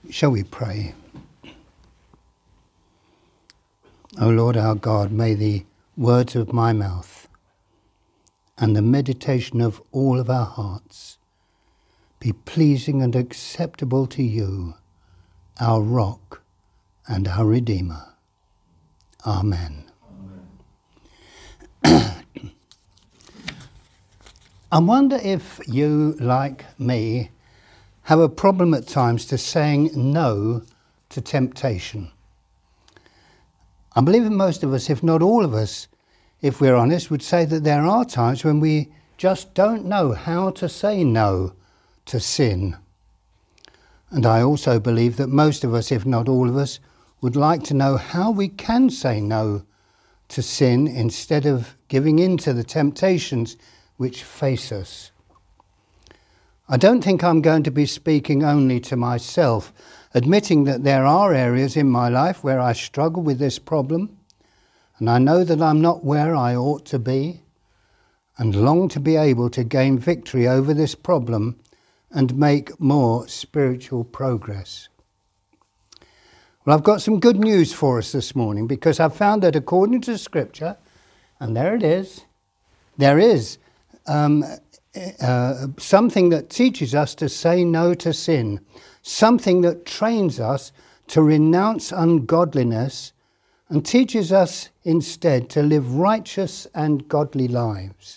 Shall we pray? O Lord our God, may the words of my mouth and the meditation of all of our hearts be pleasing and acceptable to you, our rock and our Redeemer. Amen. I wonder if you, like me, have a problem at times to saying no to temptation. I believe that most of us, if not all of us, if we're honest, would say that there are times when we just don't know how to say no to sin. And I also believe that most of us, if not all of us, would like to know how we can say no to sin instead of giving in to the temptations which face us. I don't think I'm going to be speaking only to myself, admitting that there are areas in my life where I struggle with this problem, and I know that I'm not where I ought to be, and long to be able to gain victory over this problem and make more spiritual progress. Well, I've got some good news for us this morning, because I've found that according to Scripture, and there it is, there is something that teaches us to say no to sin, something that trains us to renounce ungodliness and teaches us instead to live righteous and godly lives.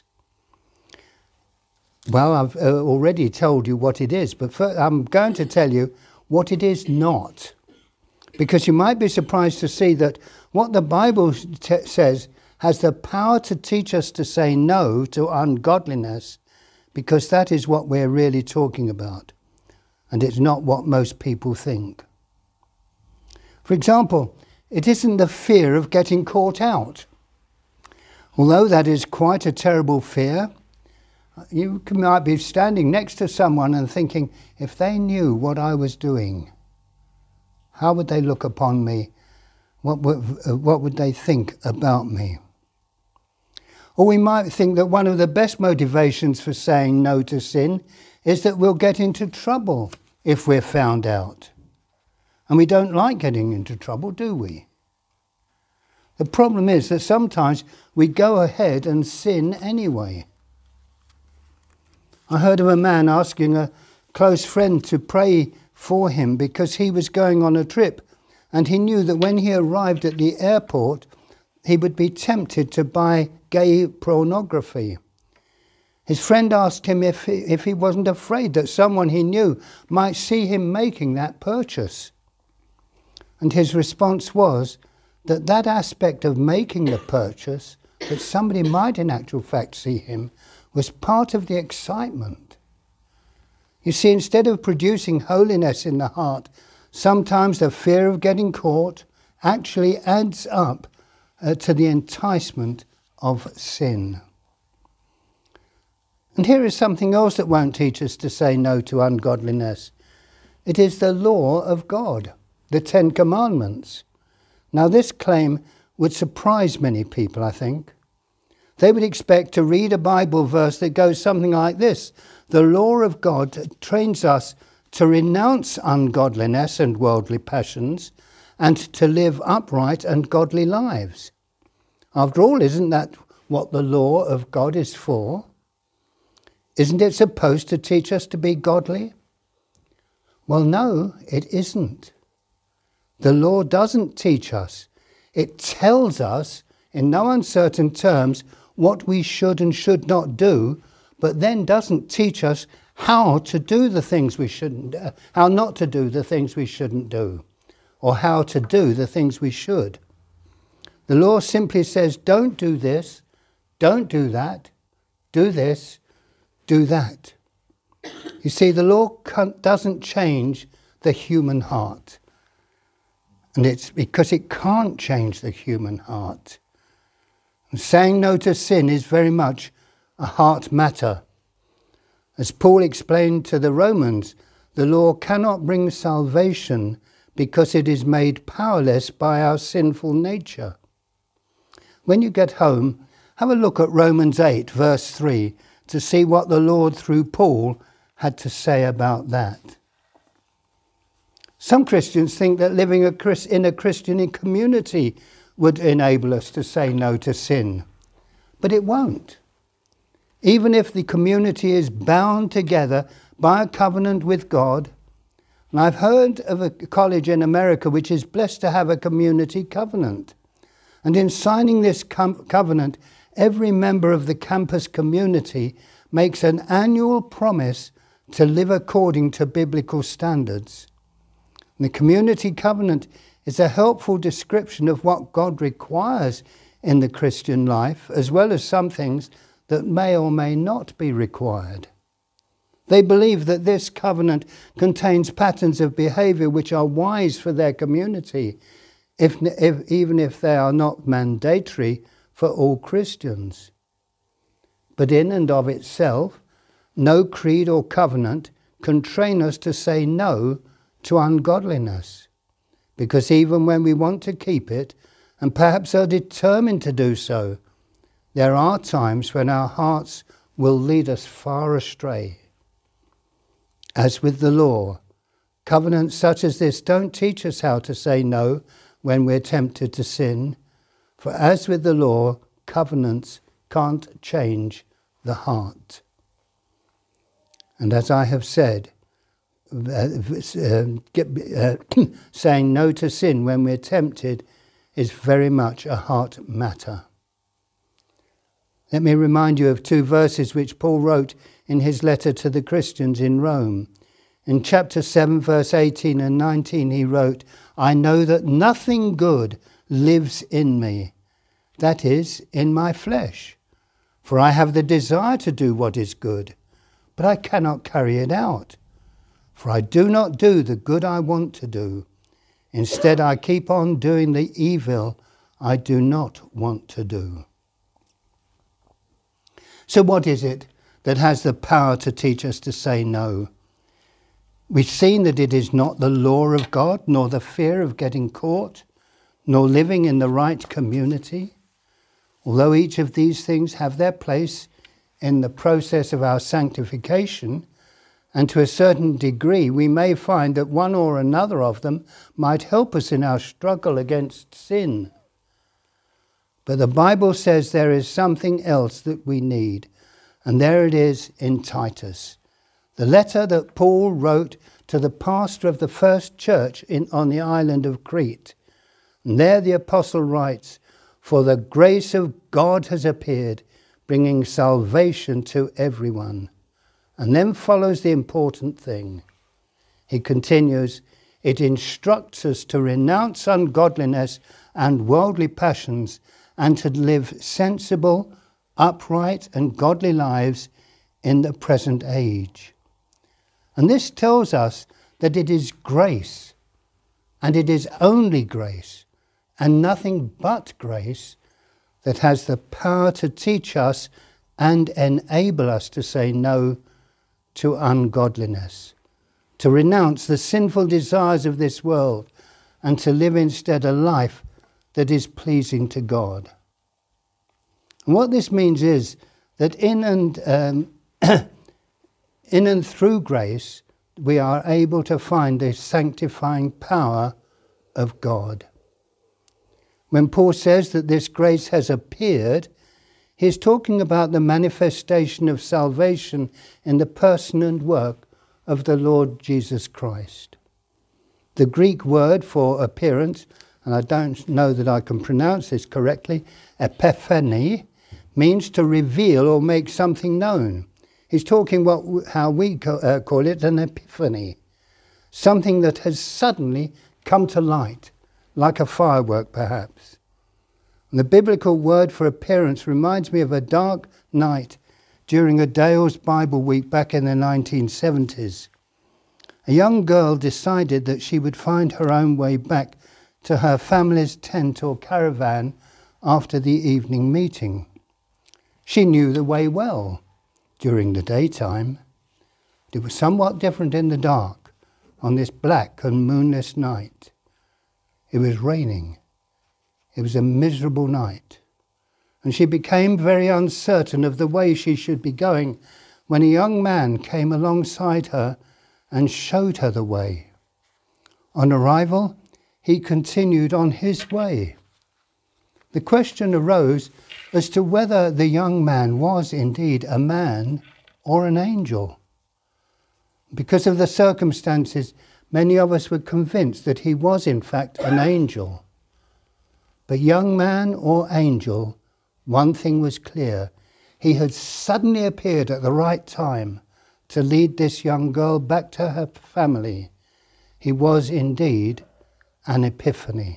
Well, I've already told you what it is, but first I'm going to tell you what it is not, because you might be surprised to see that what the Bible says has the power to teach us to say no to ungodliness, because that is what we're really talking about, and it's not what most people think. For example, it isn't the fear of getting caught out. Although that is quite a terrible fear, you might be standing next to someone and thinking, if they knew what I was doing, how would they look upon me? What would they think about me? Or we might think that one of the best motivations for saying no to sin is that we'll get into trouble if we're found out. And we don't like getting into trouble, do we? The problem is that sometimes we go ahead and sin anyway. I heard of a man asking a close friend to pray for him because he was going on a trip, and he knew that when he arrived at the airport, he would be tempted to buy gay pornography. His friend asked him if he wasn't afraid that someone he knew might see him making that purchase. And his response was that aspect of making the purchase, that somebody might in actual fact see him, was part of the excitement. You see, instead of producing holiness in the heart, sometimes the fear of getting caught actually adds up to the enticement of sin. And here is something else that won't teach us to say no to ungodliness. It is the law of God, the Ten Commandments. Now, this claim would surprise many people, I think. They would expect to read a Bible verse that goes something like this: the law of God trains us to renounce ungodliness and worldly passions and to live upright and godly lives. After all, isn't that what the law of God is for? Isn't it supposed to teach us to be godly? Well, no, it isn't. The law doesn't teach us. It tells us in no uncertain terms what we should and should not do, but then doesn't teach us how to do the things we shouldn't, how not to do the things we shouldn't do, or how to do the things we should. The law simply says, don't do this, don't do that, do this, do that. You see, the law doesn't change the human heart. And it's because it can't change the human heart. And saying no to sin is very much a heart matter. As Paul explained to the Romans, the law cannot bring salvation because it is made powerless by our sinful nature. When you get home, have a look at Romans 8, verse 3, to see what the Lord through Paul had to say about that. Some Christians think that living in a Christian community would enable us to say no to sin, but it won't. Even if the community is bound together by a covenant with God, and I've heard of a college in America which is blessed to have a community covenant. And in signing this covenant, every member of the campus community makes an annual promise to live according to biblical standards. And the community covenant is a helpful description of what God requires in the Christian life, as well as some things that may or may not be required. They believe that this covenant contains patterns of behaviour which are wise for their community, even if they are not mandatory for all Christians. But in and of itself, no creed or covenant can train us to say no to ungodliness, because even when we want to keep it, and perhaps are determined to do so, there are times when our hearts will lead us far astray. As with the law, covenants such as this don't teach us how to say no when we're tempted to sin, for as with the law, covenants can't change the heart. And as I have said, saying no to sin when we're tempted is very much a heart matter. Let me remind you of 2 verses which Paul wrote in his letter to the Christians in Rome. In chapter 7, verse 18 and 19, he wrote, "I know that nothing good lives in me, that is, in my flesh. For I have the desire to do what is good, but I cannot carry it out. For I do not do the good I want to do. Instead, I keep on doing the evil I do not want to do." So what is it that has the power to teach us to say no? We've seen that it is not the law of God, nor the fear of getting caught, nor living in the right community. Although each of these things have their place in the process of our sanctification, and to a certain degree we may find that one or another of them might help us in our struggle against sin. But the Bible says there is something else that we need, and there it is in Titus, the letter that Paul wrote to the pastor of the first church on the island of Crete. And there the apostle writes, "For the grace of God has appeared, bringing salvation to everyone." And then follows the important thing. He continues, "It instructs us to renounce ungodliness and worldly passions, and to live sensible, upright, and godly lives in the present age." And this tells us that it is grace, and it is only grace, and nothing but grace, that has the power to teach us and enable us to say no to ungodliness, to renounce the sinful desires of this world, and to live instead a life that is pleasing to God. And what this means is that in and through grace, we are able to find the sanctifying power of God. When Paul says that this grace has appeared, he's talking about the manifestation of salvation in the person and work of the Lord Jesus Christ. The Greek word for appearance, and I don't know that I can pronounce this correctly, epiphany, means to reveal or make something known. He's talking how we call it an epiphany, something that has suddenly come to light, like a firework perhaps. And the biblical word for appearance reminds me of a dark night during a Dale's Bible Week back in the 1970s. A young girl decided that she would find her own way back to her family's tent or caravan after the evening meeting. She knew the way well during the daytime. It was somewhat different in the dark on this black and moonless night. It was raining. It was a miserable night. And she became very uncertain of the way she should be going when a young man came alongside her and showed her the way. On arrival, he continued on his way. The question arose as to whether the young man was indeed a man or an angel. Because of the circumstances, many of us were convinced that he was in fact an angel. But young man or angel, one thing was clear. He had suddenly appeared at the right time to lead this young girl back to her family. He was indeed an epiphany.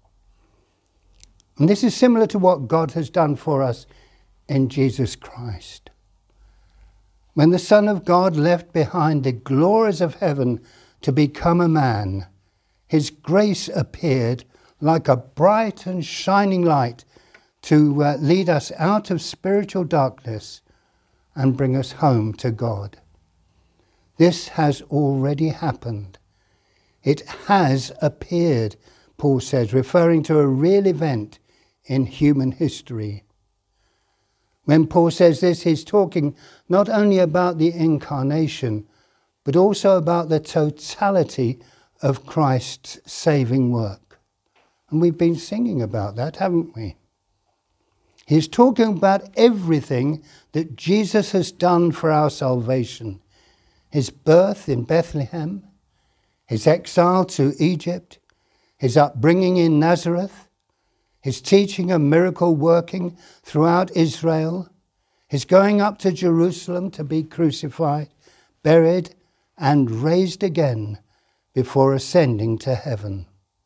And this is similar to what God has done for us in Jesus Christ. When the Son of God left behind the glories of heaven to become a man, his grace appeared like a bright and shining light to lead us out of spiritual darkness and bring us home to God. This has already happened. It has appeared, Paul says, referring to a real event in human history. When Paul says this, he's talking not only about the incarnation, but also about the totality of Christ's saving work. And we've been singing about that, haven't we? He's talking about everything that Jesus has done for our salvation. His birth in Bethlehem, his exile to Egypt, his upbringing in Nazareth, his teaching and miracle working throughout Israel, his going up to Jerusalem to be crucified, buried, and raised again before ascending to heaven.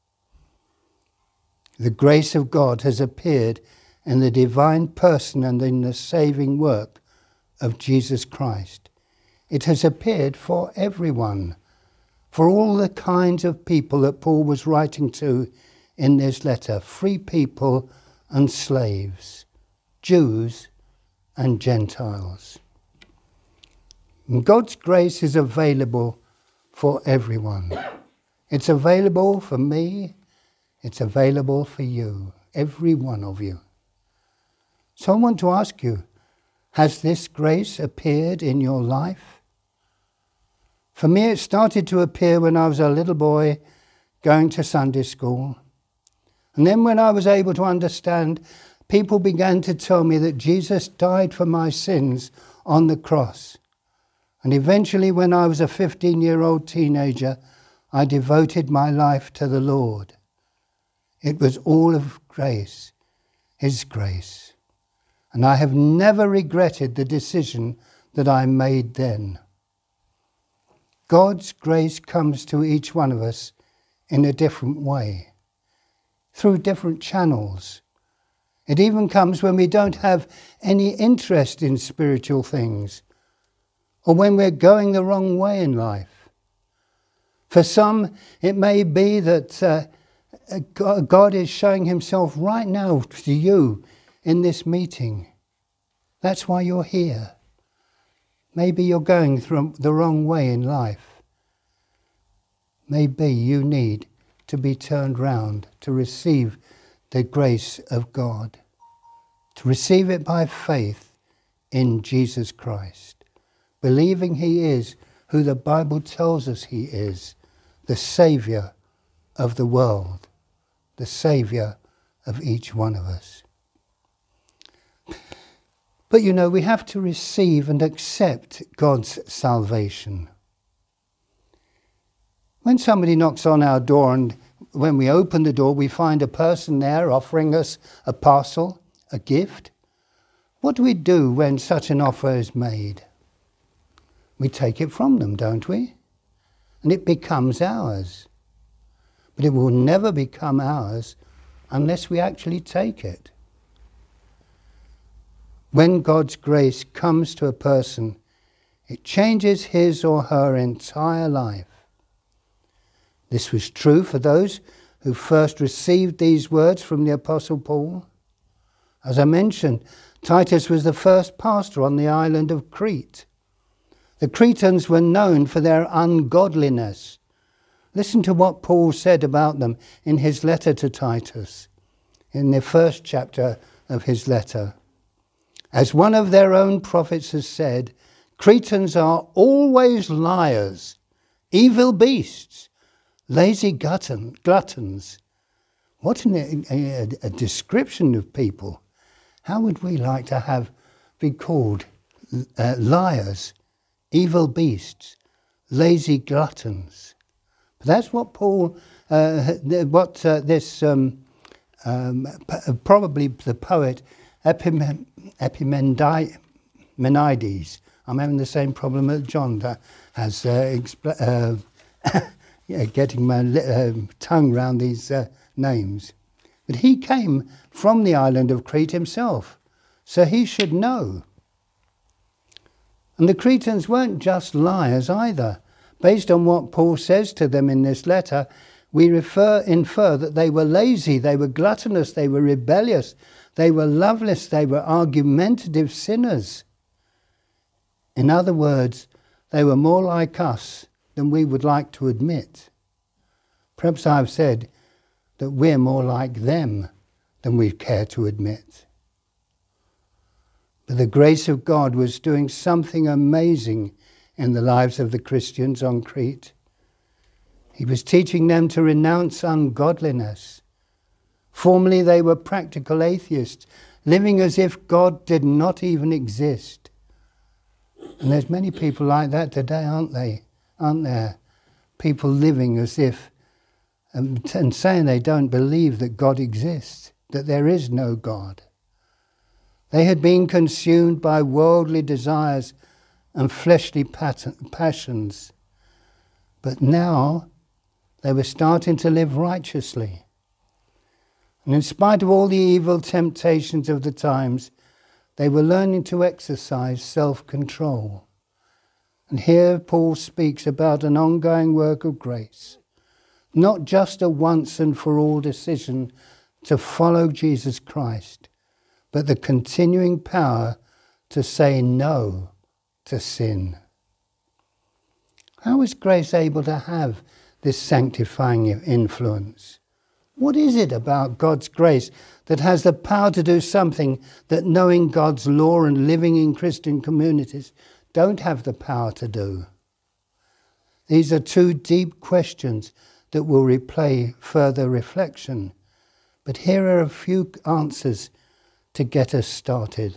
The grace of God has appeared in the divine person and in the saving work of Jesus Christ. It has appeared for everyone, for all the kinds of people that Paul was writing to in this letter, free people and slaves, Jews and Gentiles. And God's grace is available for everyone. It's available for me. It's available for you, every one of you. So I want to ask you, has this grace appeared in your life? For me, it started to appear when I was a little boy going to Sunday school. And then when I was able to understand, people began to tell me that Jesus died for my sins on the cross. And eventually, when I was a 15-year-old teenager, I devoted my life to the Lord. It was all of grace, His grace. And I have never regretted the decision that I made then. God's grace comes to each one of us in a different way, through different channels. It even comes when we don't have any interest in spiritual things, or when we're going the wrong way in life. For some, it may be that God is showing Himself right now to you in this meeting. That's why you're here. Maybe you're going through the wrong way in life. Maybe you need to be turned round to receive the grace of God, to receive it by faith in Jesus Christ, believing He is who the Bible tells us He is, the Saviour of the world, the Saviour of each one of us. But you know, we have to receive and accept God's salvation. When somebody knocks on our door and when we open the door, we find a person there offering us a parcel, a gift. What do we do when such an offer is made? We take it from them, don't we? And it becomes ours. But it will never become ours unless we actually take it. When God's grace comes to a person, it changes his or her entire life. This was true for those who first received these words from the Apostle Paul. As I mentioned, Titus was the first pastor on the island of Crete. The Cretans were known for their ungodliness. Listen to what Paul said about them in his letter to Titus, in the first chapter of his letter. As one of their own prophets has said, Cretans are always liars, evil beasts, lazy gluttons. What a description of people. How would we like to be called liars, evil beasts, lazy gluttons? But that's what Paul, probably the poet Epimenides. I'm having the same problem that John has, getting my tongue round these names. But he came from the island of Crete himself, so he should know. And the Cretans weren't just liars either. Based on what Paul says to them in this letter, we infer that they were lazy, they were gluttonous, they were rebellious, they were loveless, they were argumentative sinners. In other words, they were more like us than we would like to admit. Perhaps I've said that we're more like them than we care to admit. But the grace of God was doing something amazing in the lives of the Christians on Crete. He was teaching them to renounce ungodliness. Formerly they were practical atheists, living as if God did not even exist. And there's many people like that today, aren't there? People living as if, and saying they don't believe that God exists, that there is no God. They had been consumed by worldly desires and fleshly passions. But now they were starting to live righteously. And in spite of all the evil temptations of the times, they were learning to exercise self-control. And here Paul speaks about an ongoing work of grace, not just a once and for all decision to follow Jesus Christ, but the continuing power to say no to sin. How is grace able to have this sanctifying influence? What is it about God's grace that has the power to do something that knowing God's law and living in Christian communities don't have the power to do? These are two deep questions that will replay further reflection. But here are a few answers to get us started.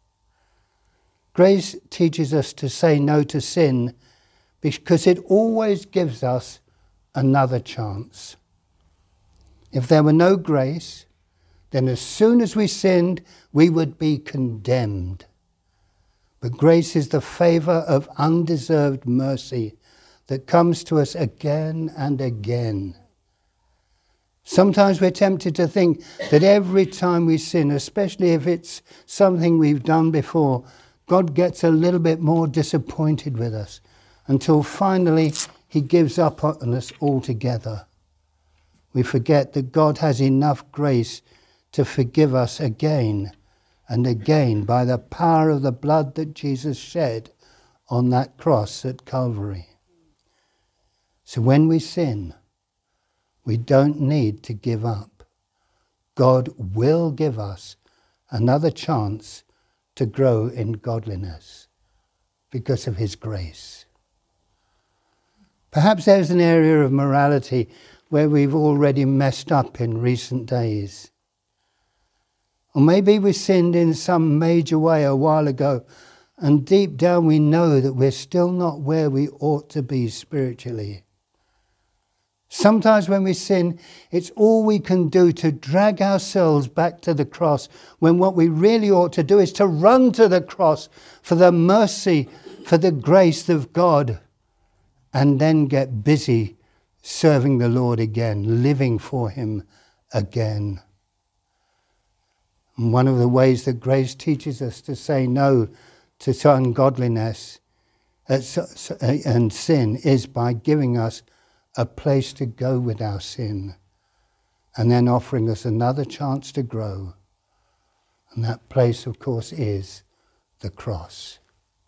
Grace teaches us to say no to sin because it always gives us another chance. If there were no grace, then as soon as we sinned, we would be condemned. But grace is the favour of undeserved mercy that comes to us again and again. Sometimes we're tempted to think that every time we sin, especially if it's something we've done before, God gets a little bit more disappointed with us until finally he gives up on us altogether. We forget that God has enough grace to forgive us again and again by the power of the blood that Jesus shed on that cross at Calvary. So when we sin, we don't need to give up. God will give us another chance to grow in godliness because of his grace. Perhaps there's an area of morality where we've already messed up in recent days. Or maybe we sinned in some major way a while ago, and deep down we know that we're still not where we ought to be spiritually. Sometimes when we sin, it's all we can do to drag ourselves back to the cross, when what we really ought to do is to run to the cross for the mercy, for the grace of God, and then get busy serving the Lord again, living for him again. And one of the ways that grace teaches us to say no to ungodliness and sin is by giving us a place to go with our sin and then offering us another chance to grow. And that place, of course, is the cross.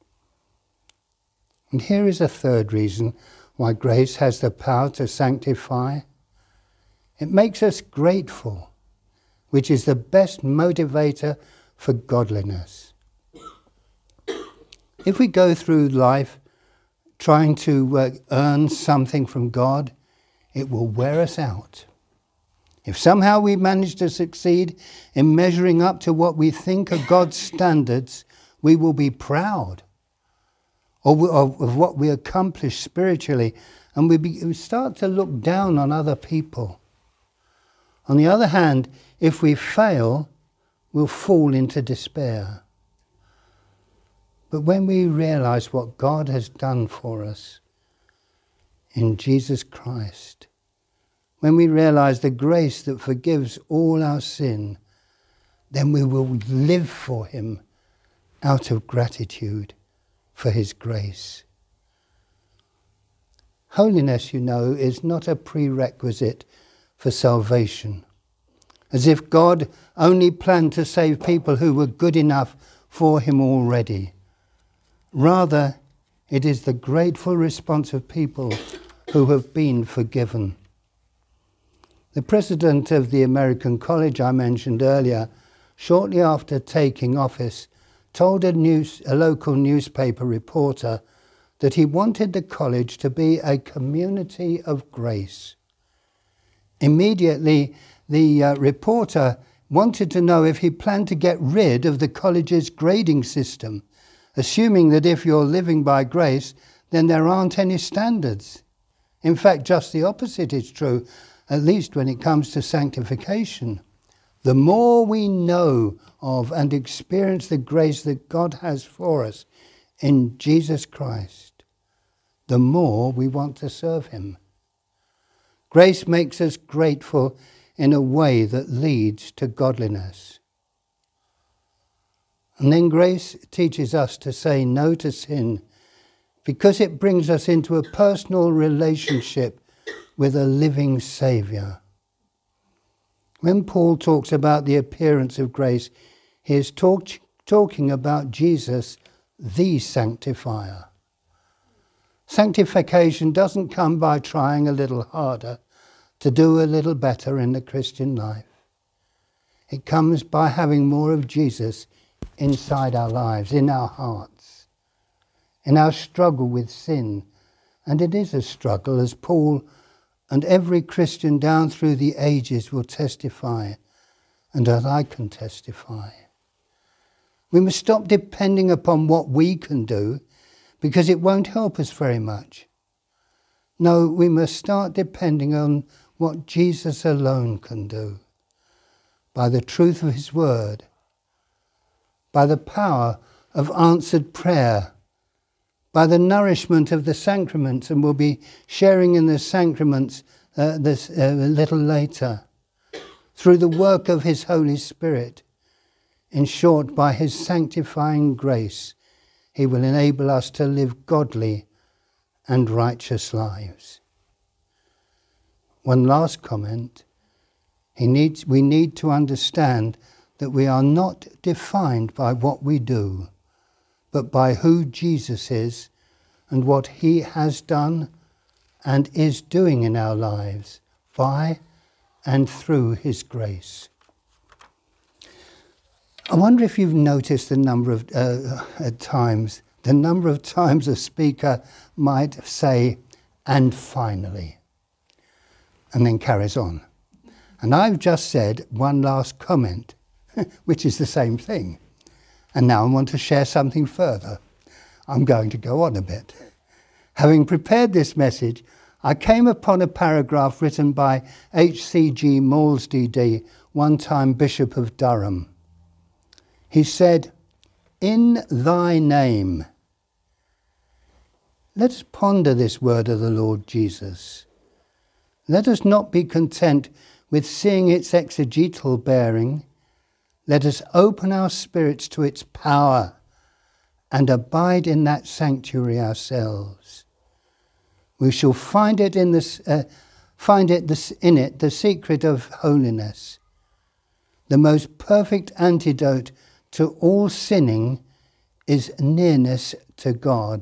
And here is a third reason why grace has the power to sanctify. It makes us grateful, which is the best motivator for godliness. If we go through life trying to earn something from God, it will wear us out. If somehow we manage to succeed in measuring up to what we think are God's standards, we will be proud of what we accomplish spiritually, and we start to look down on other people. On the other hand, if we fail, we'll fall into despair. But when we realize what God has done for us in Jesus Christ, when we realize the grace that forgives all our sin, then we will live for him out of gratitude for his grace. Holiness, you know, is not a prerequisite for salvation, as if God only planned to save people who were good enough for him already. Rather, it is the grateful response of people who have been forgiven. The president of the American College I mentioned earlier, shortly after taking office, told a local newspaper reporter that he wanted the college to be a community of grace. Immediately, the reporter wanted to know if he planned to get rid of the college's grading system, assuming that if you're living by grace, then there aren't any standards. In fact, just the opposite is true, at least when it comes to sanctification. The more we know of and experience the grace that God has for us in Jesus Christ, the more we want to serve him. Grace makes us grateful in a way that leads to godliness. And then grace teaches us to say no to sin because it brings us into a personal relationship with a living Saviour. When Paul talks about the appearance of grace, he is talking about Jesus, the sanctifier. Sanctification doesn't come by trying a little harder to do a little better in the Christian life. It comes by having more of Jesus inside our lives, in our hearts, in our struggle with sin. And it is a struggle, as Paul and every Christian down through the ages will testify, and as I can testify. We must stop depending upon what we can do, because it won't help us very much. No, we must start depending on what Jesus alone can do, by the truth of his word, by the power of answered prayer, by the nourishment of the sacraments, and we'll be sharing in the sacraments a little later, through the work of his Holy Spirit. In short, by his sanctifying grace, he will enable us to live godly and righteous lives. One last comment. We need to understand that we are not defined by what we do, but by who Jesus is and what he has done and is doing in our lives by and through his grace. I wonder if you've noticed the number of times a speaker might say, "and finally," and then carries on. And I've just said one last comment, which is the same thing. And now I want to share something further. I'm going to go on a bit. Having prepared this message, I came upon a paragraph written by H.C.G. Maulsdy, one-time Bishop of Durham. He said, "In thy name." Let us ponder this word of the Lord Jesus. Let us not be content with seeing its exegetal bearing. Let us open our spirits to its power and abide in that sanctuary ourselves. We shall find it in it the secret of holiness. The most perfect antidote to all sinning is nearness to God.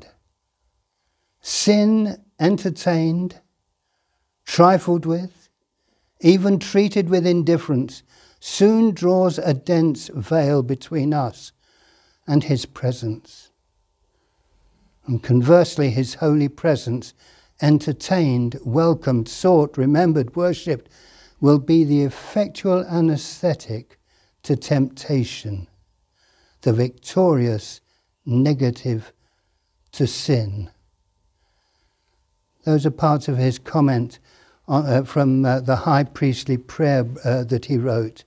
Sin entertained, trifled with, even treated with indifference, soon draws a dense veil between us and his presence. And conversely, his holy presence entertained, welcomed, sought, remembered, worshipped, will be the effectual anaesthetic to temptation, the victorious negative to sin. Those are parts of his comment from the high priestly prayer that he wrote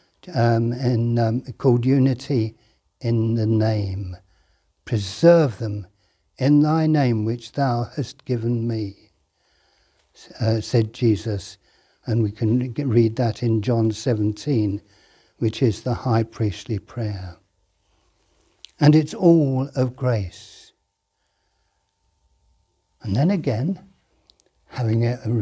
called Unity in the Name. Preserve them in thy name which thou hast given me, said Jesus. And we can read that in John 17, which is the high priestly prayer. And it's all of grace. And then again, having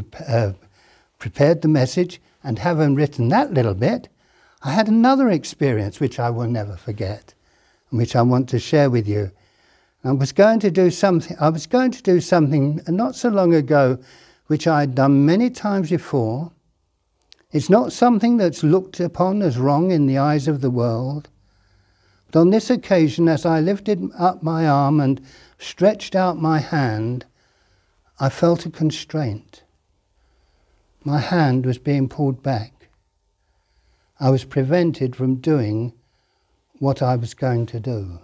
prepared the message and having written that little bit, I had another experience which I will never forget and which I want to share with you. I was going to do something not so long ago which I had done many times before. It's not something that's looked upon as wrong in the eyes of the world. But on this occasion, as I lifted up my arm and stretched out my hand, I felt a constraint. My hand was being pulled back. I was prevented from doing what I was going to do.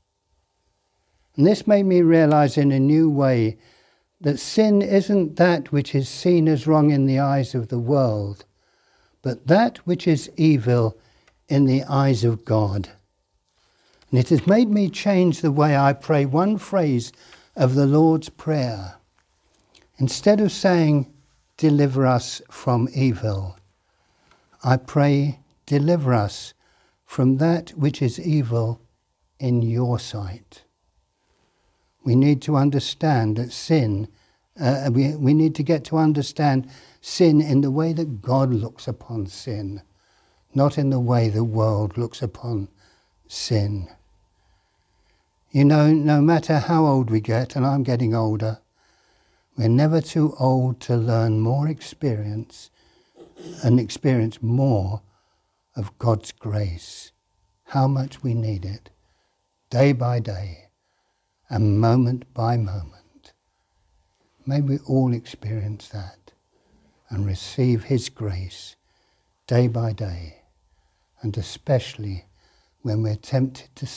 And this made me realize in a new way that sin isn't that which is seen as wrong in the eyes of the world, but that which is evil in the eyes of God. And it has made me change the way I pray one phrase of the Lord's Prayer. Instead of saying, deliver us from evil, I pray, deliver us from that which is evil in your sight. We need to understand that sin, we need to get to understand sin in the way that God looks upon sin, not in the way the world looks upon sin. You know, no matter how old we get, and I'm getting older, we're never too old to learn more experience and experience more of God's grace, how much we need it, day by day and moment by moment. May we all experience that and receive his grace day by day, and especially when we're tempted to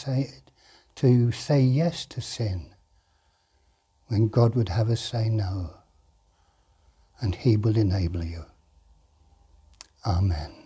say yes to sin, when God would have us say no, and he will enable you. Amen.